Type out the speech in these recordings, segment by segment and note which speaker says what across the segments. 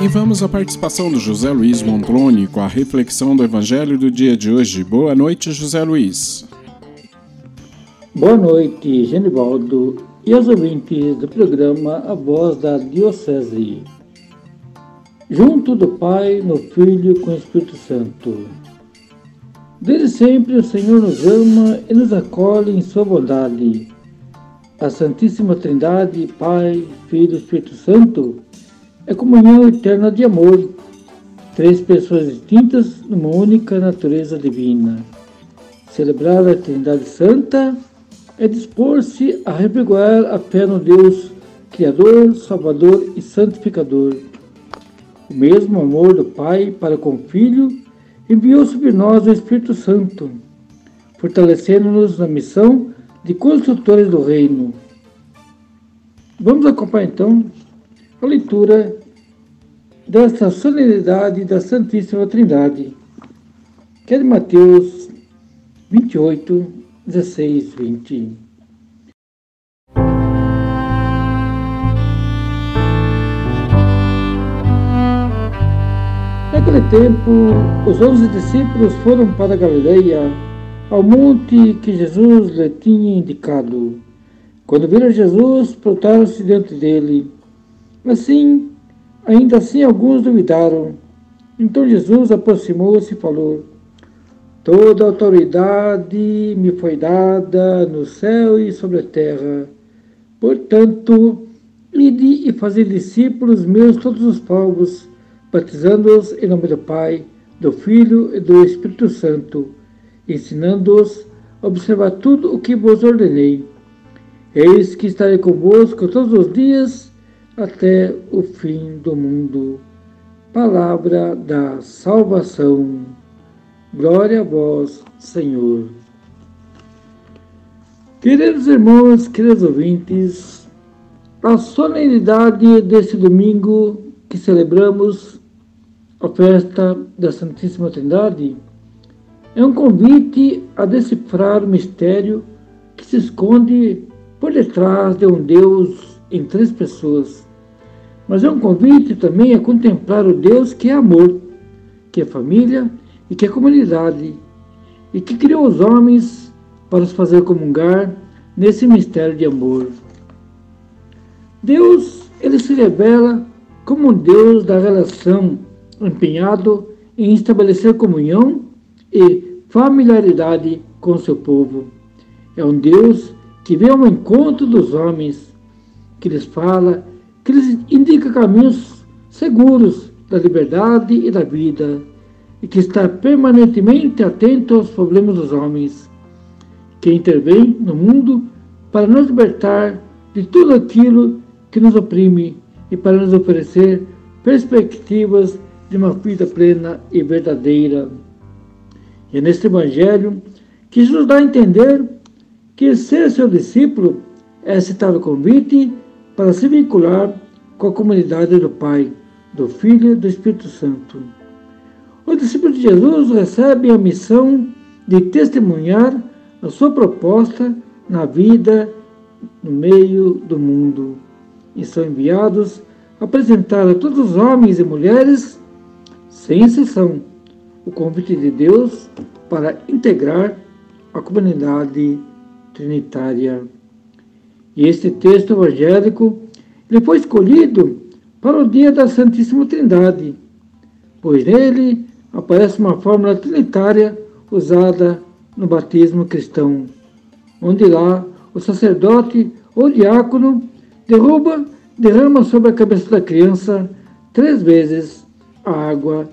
Speaker 1: E vamos à participação do José Luiz Mondlane com a reflexão do Evangelho do dia de hoje. Boa noite, José Luiz.
Speaker 2: Boa noite, Genivaldo e aos ouvintes do programa A Voz da Diocese. Junto do Pai, no Filho, com o Espírito Santo. Desde sempre o Senhor nos ama e nos acolhe em sua bondade. A Santíssima Trindade, Pai, Filho e Espírito Santo, é comunhão eterna de amor, três pessoas distintas numa única natureza divina. Celebrar a Trindade Santa é dispor-se a revigorar a fé no Deus Criador, Salvador e Santificador. O mesmo amor do Pai para com o Filho enviou sobre nós o Espírito Santo, fortalecendo-nos na missão de construtores do Reino. Vamos acompanhar então a leitura desta solenidade da Santíssima Trindade, que é de Mateus 28, 16, 20. Naquele tempo, os 11 discípulos foram para a Galileia, ao monte que Jesus lhe tinha indicado. Quando viram Jesus, prostraram-se diante dele. Ainda assim alguns duvidaram. Então Jesus aproximou-se e falou: Toda autoridade me foi dada no céu e sobre a terra. Portanto, ide e fazei discípulos meus todos os povos, batizando-os em nome do Pai, do Filho e do Espírito Santo, ensinando-os a observar tudo o que vos ordenei. Eis que estarei convosco todos os dias, até o fim do mundo. Palavra da salvação. Glória a vós, Senhor. Queridos irmãos, queridos ouvintes, a solenidade deste domingo que celebramos a festa da Santíssima Trindade é um convite a decifrar o mistério que se esconde por detrás de um Deus em três pessoas. Mas é um convite também a contemplar o Deus que é amor, que é família e que é comunidade, e que criou os homens para os fazer comungar nesse mistério de amor. Deus, ele se revela como um Deus da relação, empenhado em estabelecer comunhão e familiaridade com o seu povo. É um Deus que vem ao encontro dos homens, que lhes fala, que lhes indica caminhos seguros da liberdade e da vida, e que está permanentemente atento aos problemas dos homens, que intervém no mundo para nos libertar de tudo aquilo que nos oprime e para nos oferecer perspectivas de uma vida plena e verdadeira. E é neste Evangelho que Jesus dá a entender que ser seu discípulo é aceitar o convite para se vincular com a comunidade do Pai, do Filho e do Espírito Santo. Os discípulos de Jesus recebem a missão de testemunhar a sua proposta na vida no meio do mundo e são enviados a apresentar a todos os homens e mulheres, sem exceção, o convite de Deus para integrar a comunidade trinitária. E este texto evangélico ele foi escolhido para o dia da Santíssima Trindade, pois nele aparece uma fórmula trinitária usada no batismo cristão, onde lá o sacerdote ou diácono derrama sobre a cabeça da criança 3 vezes a água,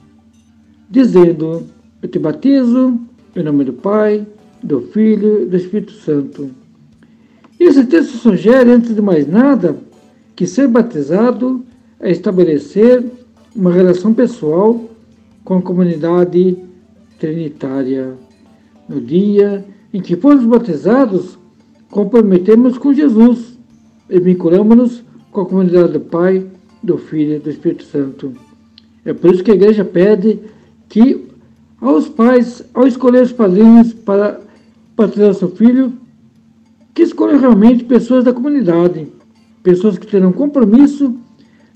Speaker 2: dizendo: Eu te batizo em nome do Pai, do Filho e do Espírito Santo. Esse texto sugere, antes de mais nada, que ser batizado é estabelecer uma relação pessoal com a comunidade trinitária. No dia em que fomos batizados, comprometemos com Jesus e vinculamos-nos com a comunidade do Pai, do Filho e do Espírito Santo. É por isso que a Igreja pede que aos pais, ao escolher os padrinhos para batizar seu filho, que escolham realmente pessoas da comunidade, pessoas que terão compromisso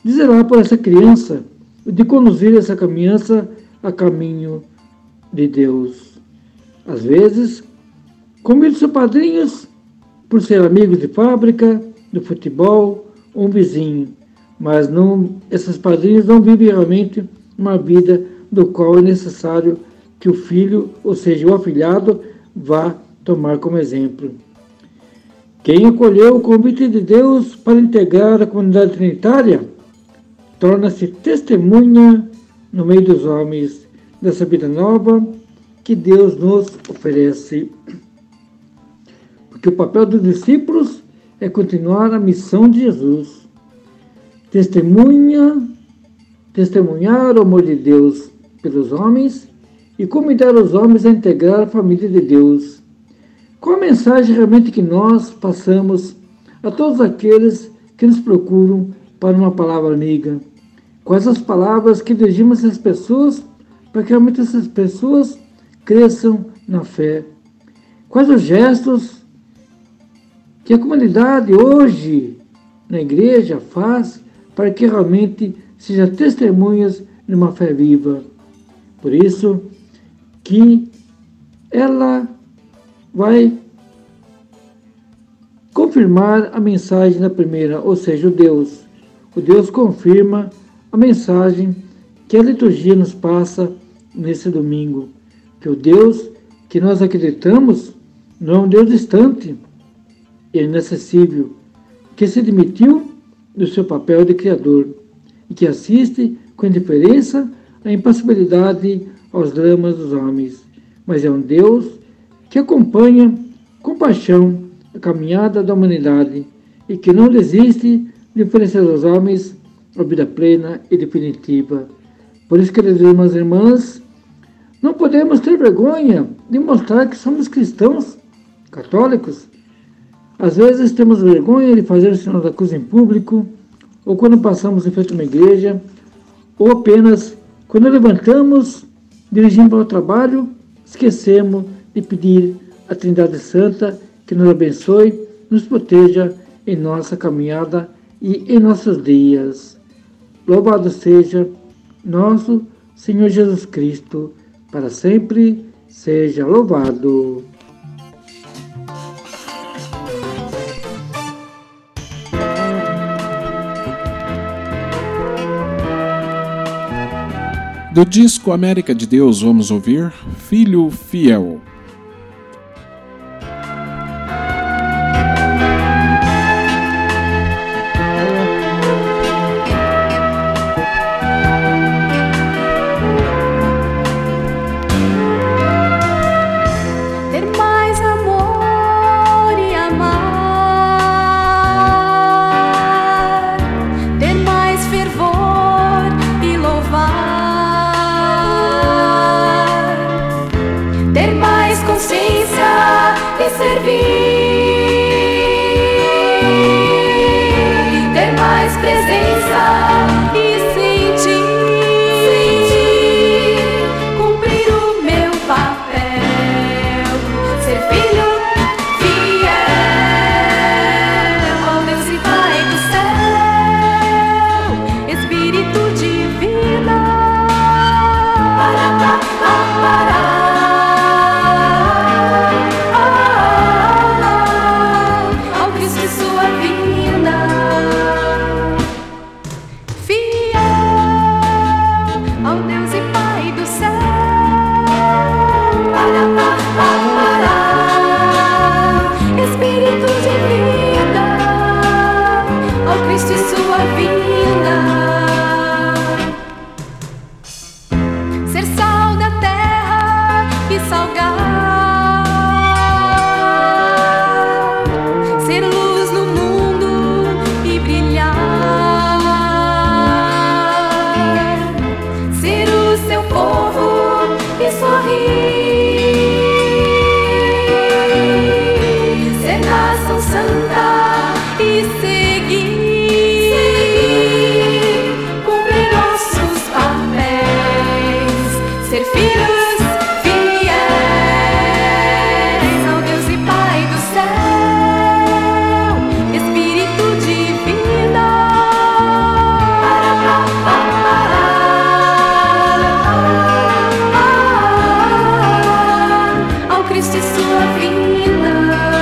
Speaker 2: de zelar por essa criança, de conduzir essa criança a caminho de Deus. Às vezes, convido seus padrinhos por ser amigos de fábrica, do futebol, ou um vizinho, mas esses padrinhos não vivem realmente uma vida do qual é necessário que o filho, ou seja, o afilhado, vá tomar como exemplo. Quem acolheu o convite de Deus para integrar a comunidade trinitária torna-se testemunha no meio dos homens dessa vida nova que Deus nos oferece. Porque o papel dos discípulos é continuar a missão de Jesus. Testemunhar o amor de Deus pelos homens e convidar os homens a integrar a família de Deus. Qual a mensagem realmente que nós passamos a todos aqueles que nos procuram para uma palavra amiga? Quais as palavras que dirigimos a essas pessoas para que realmente essas pessoas cresçam na fé? Quais os gestos que a comunidade hoje na igreja faz para que realmente sejam testemunhas de uma fé viva? Por isso que ela vai confirmar a mensagem da primeira, ou seja, o Deus confirma a mensagem que a liturgia nos passa nesse domingo, que o Deus que nós acreditamos não é um Deus distante e inacessível, que se demitiu do seu papel de Criador e que assiste com indiferença à impassibilidade aos dramas dos homens, mas é um Deus que acompanha com paixão a caminhada da humanidade e que não desiste de oferecer aos homens a vida plena e definitiva. Por isso, queridos irmãos e irmãs, não podemos ter vergonha de mostrar que somos cristãos católicos. Às vezes temos vergonha de fazer o sinal da cruz em público, ou quando passamos em frente a uma igreja, ou apenas quando levantamos, dirigindo para o trabalho, esquecemos de pedir à Trindade Santa que nos abençoe, nos proteja em nossa caminhada e em nossos dias. Louvado seja nosso Senhor Jesus Cristo, para sempre seja louvado.
Speaker 1: Do disco América de Deus, vamos ouvir Filho Fiel.
Speaker 3: Ser nação santa e seguir sua vida.